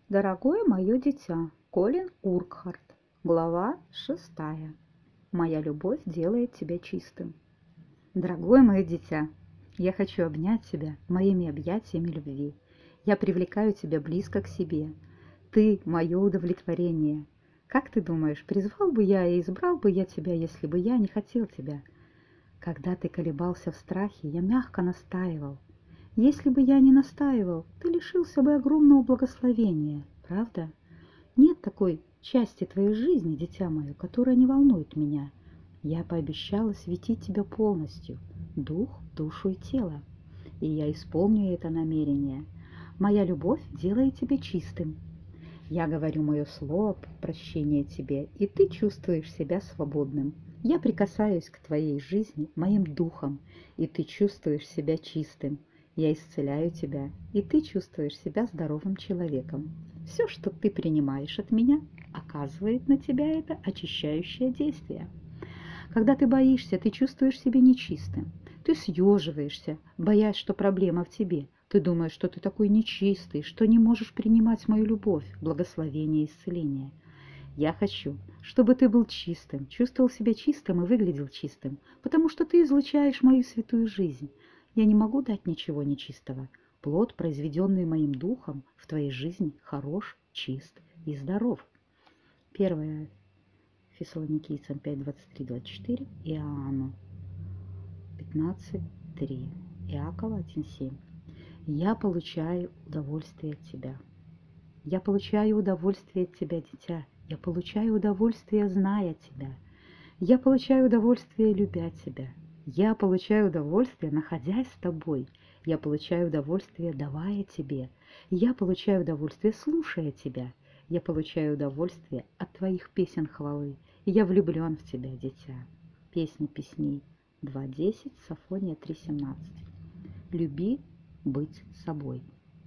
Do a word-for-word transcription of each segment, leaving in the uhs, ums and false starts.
Дорогое мое дитя, Колин Уркхарт. Глава шестая. Моя любовь делает тебя чистым. Дорогое мое дитя, я хочу обнять тебя моими объятиями любви. Я привлекаю тебя близко к себе. Ты мое удовлетворение. Как ты думаешь, призвал бы я и избрал бы я тебя, если бы я не хотел тебя? Когда ты колебался в страхе, я мягко настаивал. Если бы я не настаивал, ты лишился бы огромного благословения, правда? Нет такой части твоей жизни, дитя мое, которая не волнует меня. Я пообещала светить тебя полностью, дух, душу и тело. И я исполню это намерение. Моя любовь делает тебя чистым. Я говорю мое слово прощения тебе, и ты чувствуешь себя свободным. Я прикасаюсь к твоей жизни моим духом, и ты чувствуешь себя чистым. Я исцеляю тебя, и ты чувствуешь себя здоровым человеком. Все, что ты принимаешь от меня, оказывает на тебя это очищающее действие. Когда ты боишься, ты чувствуешь себя нечистым. Ты съеживаешься, боясь, что проблема в тебе. Ты думаешь, что ты такой нечистый, что не можешь принимать мою любовь, благословение и исцеление. Я хочу, чтобы ты был чистым, чувствовал себя чистым и выглядел чистым, потому что ты излучаешь мою святую жизнь. Я не могу дать ничего нечистого. Плод, произведенный моим духом, в твоей жизни хорош, чист и здоров. Первое Фессалоникийцам пять, двадцать три, двадцать четыре, Иоанну пятнадцать, три, Иакова один, семь. Я получаю удовольствие от тебя. Я получаю удовольствие от тебя, дитя. Я получаю удовольствие, зная тебя. Я получаю удовольствие, любя тебя. Я получаю удовольствие, находясь с тобой. Я получаю удовольствие, давая тебе. Я получаю удовольствие, слушая тебя. Я получаю удовольствие от твоих песен хвалы. Я влюблен в тебя, дитя. Песня песней два десять, Софония три семнадцать. Люби быть собой.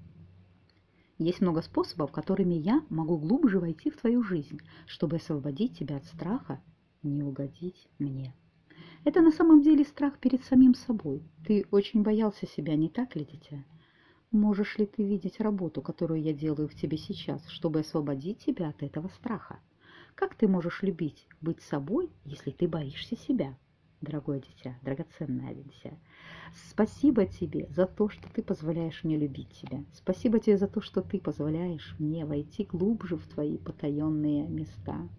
Есть много способов, которыми я могу глубже войти в твою жизнь, чтобы освободить тебя от страха не угодить мне. Это на самом деле страх перед самим собой. Ты очень боялся себя, не так ли, дитя? Можешь ли ты видеть работу, которую я делаю в тебе сейчас, чтобы освободить тебя от этого страха? Как ты можешь любить, быть собой, если ты боишься себя? Дорогое дитя, драгоценное дитя, спасибо тебе за то, что ты позволяешь мне любить тебя. Спасибо тебе за то, что ты позволяешь мне войти глубже в твои потаенные места.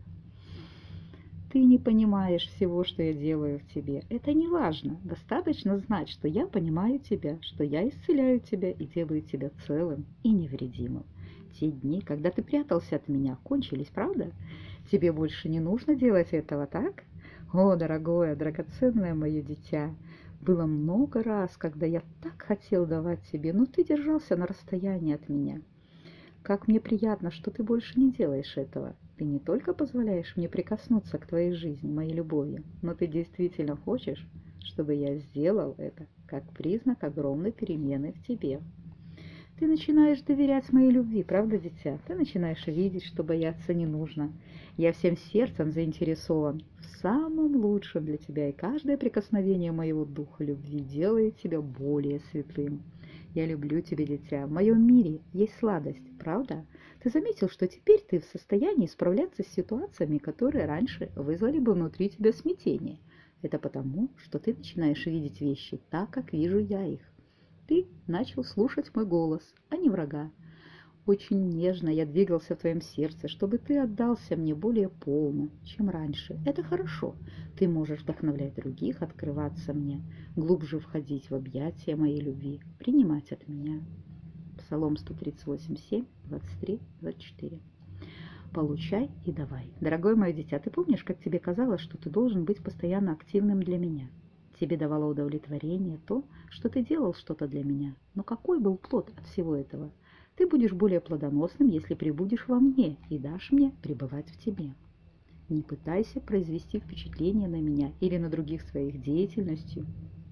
Ты не понимаешь всего, что я делаю в тебе. Это не важно. Достаточно знать, что я понимаю тебя, что я исцеляю тебя и делаю тебя целым и невредимым. Те дни, когда ты прятался от меня, кончились, правда? Тебе больше не нужно делать этого, так? О, дорогое, драгоценное мое дитя, было много раз, когда я так хотел давать тебе, но ты держался на расстоянии от меня. Как мне приятно, что ты больше не делаешь этого. Ты не только позволяешь мне прикоснуться к твоей жизни, моей любовью, но ты действительно хочешь, чтобы я сделал это как признак огромной перемены в тебе. Ты начинаешь доверять моей любви, правда, дитя? Ты начинаешь видеть, что бояться не нужно. Я всем сердцем заинтересован в самом лучшем для тебя, и каждое прикосновение моего духа любви делает тебя более святым. Я люблю тебя, дитя. В моем мире есть сладость, правда? Ты заметил, что теперь ты в состоянии справляться с ситуациями, которые раньше вызвали бы внутри тебя смятение. Это потому, что ты начинаешь видеть вещи так, как вижу я их. Ты начал слушать мой голос, а не врага. Очень нежно я двигался в твоем сердце, чтобы ты отдался мне более полно, чем раньше. Это хорошо. Ты можешь вдохновлять других, открываться мне, глубже входить в объятия моей любви, принимать от меня. Псалом сто тридцать восемь, семь, двадцать три, двадцать четыре. Получай и давай. Дорогое мое дитя, ты помнишь, как тебе казалось, что ты должен быть постоянно активным для меня? Тебе давало удовлетворение то, что ты делал что-то для меня. Но какой был плод от всего этого? Ты будешь более плодоносным, если пребудешь во мне и дашь мне пребывать в тебе. Не пытайся произвести впечатление на меня или на других своих деятельностью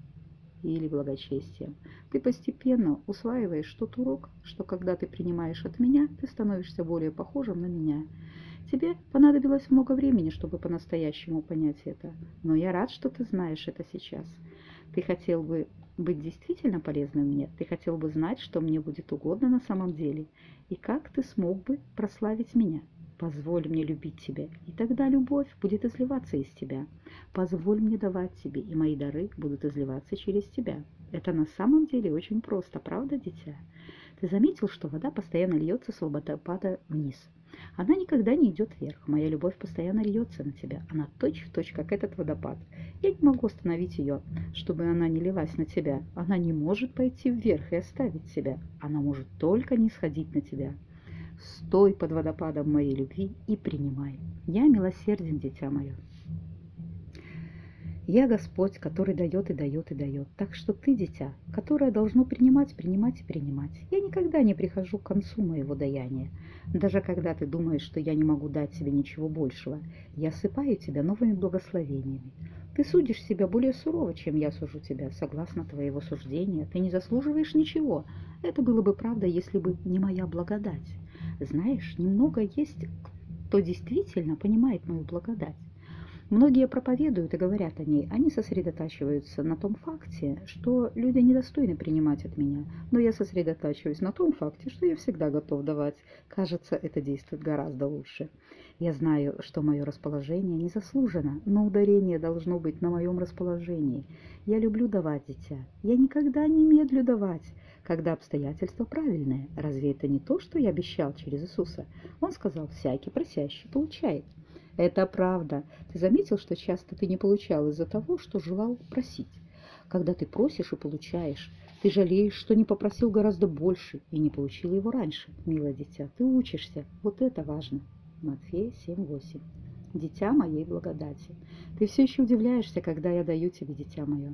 или благочестием. Ты постепенно усваиваешь тот урок, что когда ты принимаешь от меня, ты становишься более похожим на меня. Тебе понадобилось много времени, чтобы по-настоящему понять это, но я рад, что ты знаешь это сейчас. Ты хотел бы быть действительно полезным мне, ты хотел бы знать, что мне будет угодно на самом деле, и как ты смог бы прославить меня. Позволь мне любить тебя, и тогда любовь будет изливаться из тебя. Позволь мне давать тебе, и мои дары будут изливаться через тебя. Это на самом деле очень просто, правда, дитя? Ты заметил, что вода постоянно льется с водопада вниз? Она никогда не идет вверх. Моя любовь постоянно льется на тебя. Она точь-в-точь, как этот водопад. Я не могу остановить ее, чтобы она не лилась на тебя. Она не может пойти вверх и оставить себя. Она может только не сходить на тебя. Стой под водопадом моей любви и принимай. Я милосерден, дитя мое. Я Господь, который дает и дает и дает. Так что ты, дитя, которое должно принимать, принимать и принимать. Я никогда не прихожу к концу моего даяния. Даже когда ты думаешь, что я не могу дать тебе ничего большего, я осыпаю тебя новыми благословениями. Ты судишь себя более сурово, чем я сужу тебя. Согласно твоего суждения, ты не заслуживаешь ничего. Это было бы правда, если бы не моя благодать. Знаешь, немного есть, кто действительно понимает мою благодать. Многие проповедуют и говорят о ней, они сосредотачиваются на том факте, что люди недостойны принимать от меня, но я сосредотачиваюсь на том факте, что я всегда готов давать. Кажется, это действует гораздо лучше. Я знаю, что мое расположение не заслужено, но ударение должно быть на моем расположении. Я люблю давать, дитя. Я никогда не медлю давать, когда обстоятельства правильные. Разве это не то, что я обещал через Иисуса? Он сказал, всякий просящий получает. Это правда. Ты заметил, что часто ты не получал из-за того, что желал просить? Когда ты просишь и получаешь, ты жалеешь, что не попросил гораздо больше и не получил его раньше. Милое дитя, ты учишься. Вот это важно. Матфея семь восемь. Дитя моей благодати. Ты все еще удивляешься, когда я даю тебе, дитя мое.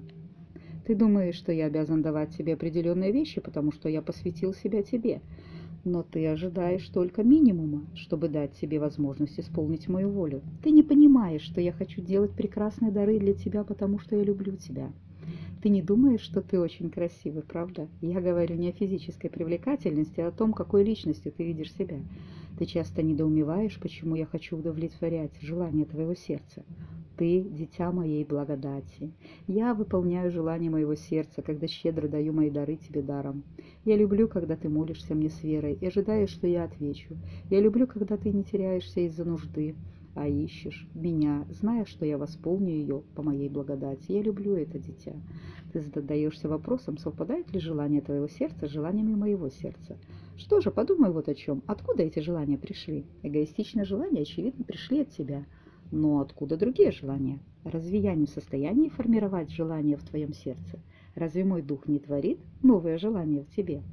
Ты думаешь, что я обязан давать тебе определенные вещи, потому что я посвятил себя тебе. Но ты ожидаешь только минимума, чтобы дать себе возможность исполнить мою волю. Ты не понимаешь, что я хочу делать прекрасные дары для тебя, потому что я люблю тебя. Ты не думаешь, что ты очень красивый, правда? Я говорю не о физической привлекательности, а о том, какой личностью ты видишь себя. Ты часто недоумеваешь, почему я хочу удовлетворять желание твоего сердца. Ты – дитя моей благодати. Я выполняю желание моего сердца, когда щедро даю мои дары тебе даром. Я люблю, когда ты молишься мне с верой и ожидаешь, что я отвечу. Я люблю, когда ты не теряешься из-за нужды, а ищешь меня, зная, что я восполню ее по моей благодати. Я люблю это, дитя. Ты задаешься вопросом, совпадает ли желание твоего сердца с желаниями моего сердца. Что же, подумай вот о чем. Откуда эти желания пришли? Эгоистичные желания, очевидно, пришли от тебя. Но откуда другие желания? Разве я не в состоянии формировать желания в твоем сердце? Разве мой дух не творит новые желания в тебе?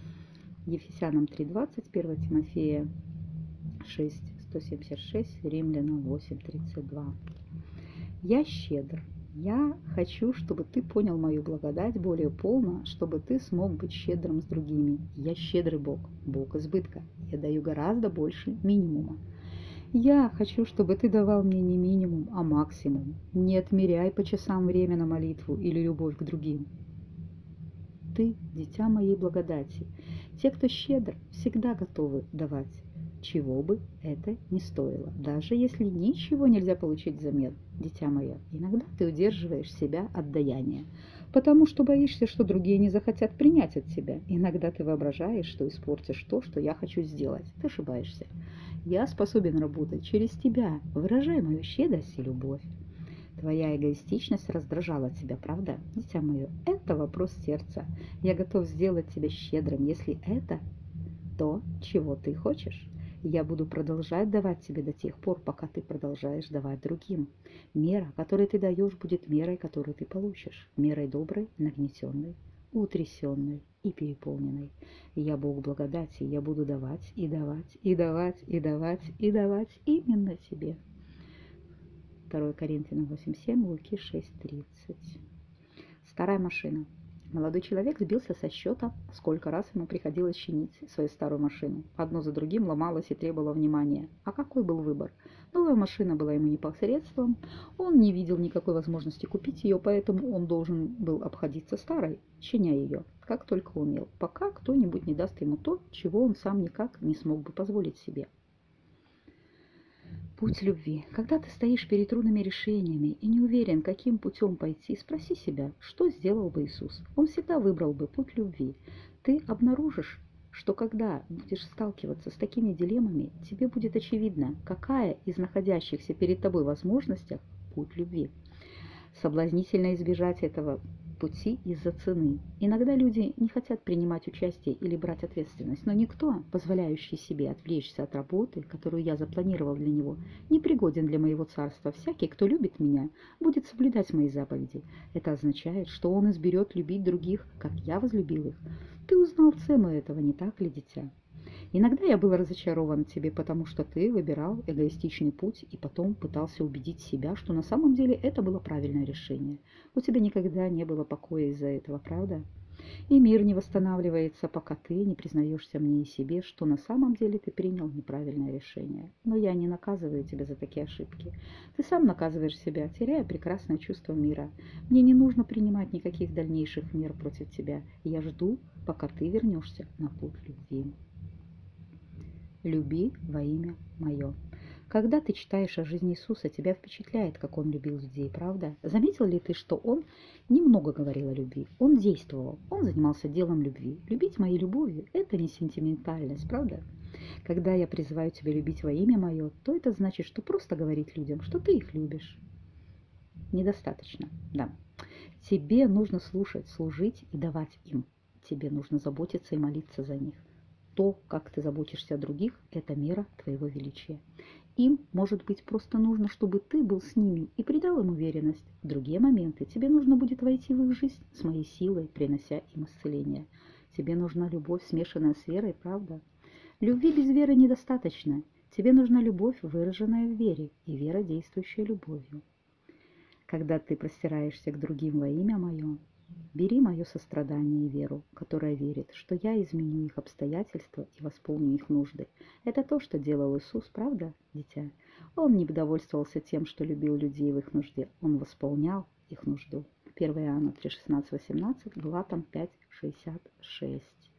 Ефесянам три двадцать, первое Тимофея шесть сто семьдесят шесть, Римлянам восемь тридцать два. Я щедр. Я хочу, чтобы ты понял мою благодать более полно, чтобы ты смог быть щедрым с другими. Я щедрый Бог, Бог избытка. Я даю гораздо больше минимума. Я хочу, чтобы ты давал мне не минимум, а максимум. Не отмеряй по часам время на молитву или любовь к другим. Ты – дитя моей благодати. Те, кто щедр, всегда готовы давать, чего бы это ни стоило, даже если ничего нельзя получить взамен. Дитя мое, иногда ты удерживаешь себя от даяния, потому что боишься, что другие не захотят принять от тебя. Иногда ты воображаешь, что испортишь то, что я хочу сделать. Ты ошибаешься. Я способен работать через тебя. Выражай мою щедрость и любовь. Твоя эгоистичность раздражала тебя, правда? Дитя мое, это вопрос сердца. Я готов сделать тебя щедрым, если это то, чего ты хочешь. Я буду продолжать давать тебе до тех пор, пока ты продолжаешь давать другим. Мера, которую ты даешь, будет мерой, которую ты получишь. Мерой доброй, нагнетенной, утрясенной и переполненной. Я Бог благодати, я буду давать и давать, и давать, и давать, и давать именно тебе. второе Коринфянам восемь семь, Луки шесть тридцать. Старая машина. Молодой человек сбился со счета, сколько раз ему приходилось чинить свою старую машину. Одно за другим ломалось и требовало внимания. А какой был выбор? Новая машина была ему непосредством, он не видел никакой возможности купить ее, поэтому он должен был обходиться старой, чиня ее, как только умел, пока кто-нибудь не даст ему то, чего он сам никак не смог бы позволить себе. Путь любви. Когда ты стоишь перед трудными решениями и не уверен, каким путем пойти, спроси себя, что сделал бы Иисус. Он всегда выбрал бы путь любви. Ты обнаружишь, что когда будешь сталкиваться с такими дилеммами, тебе будет очевидно, какая из находящихся перед тобой возможностей путь любви. Соблазнительно избежать этого пути из-за цены. Иногда люди не хотят принимать участие или брать ответственность, но никто, позволяющий себе отвлечься от работы, которую я запланировал для него, не пригоден для моего царства. Всякий, кто любит меня, будет соблюдать мои заповеди. Это означает, что он изберет любить других, как я возлюбил их. Ты узнал цену этого, не так ли, дитя? Иногда я был разочарован в тебе, потому что ты выбирал эгоистичный путь и потом пытался убедить себя, что на самом деле это было правильное решение. У тебя никогда не было покоя из-за этого, правда? И мир не восстанавливается, пока ты не признаешься мне и себе, что на самом деле ты принял неправильное решение. Но я не наказываю тебя за такие ошибки. Ты сам наказываешь себя, теряя прекрасное чувство мира. Мне не нужно принимать никаких дальнейших мер против тебя. Я жду, пока ты вернешься на путь любви. Люби во имя мое. Когда ты читаешь о жизни Иисуса, тебя впечатляет, как он любил людей, правда? Заметил ли ты, что он немного говорил о любви? Он действовал, он занимался делом любви. Любить моей любовью – это не сентиментальность, правда? Когда я призываю тебя любить во имя мое, то это значит, что просто говорить людям, что ты их любишь. Недостаточно, да. Тебе нужно слушать, служить и давать им. Тебе нужно заботиться и молиться за них. То, как ты заботишься о других, это мера твоего величия. Им, может быть, просто нужно, чтобы ты был с ними и придал им уверенность. В другие моменты тебе нужно будет войти в их жизнь с моей силой, принося им исцеление. Тебе нужна любовь, смешанная с верой, правда? Любви без веры недостаточно. Тебе нужна любовь, выраженная в вере, и вера, действующая любовью. Когда ты простираешься к другим во имя мое, бери мое сострадание и веру, которая верит, что я изменю их обстоятельства и восполню их нужды. Это то, что делал Иисус, правда, дитя? Он не довольствовался тем, что любил людей в их нужде. Он восполнял их нужду. первое Иоанна три, шестнадцать, восемнадцать, Галатам пять, шестьдесят шесть.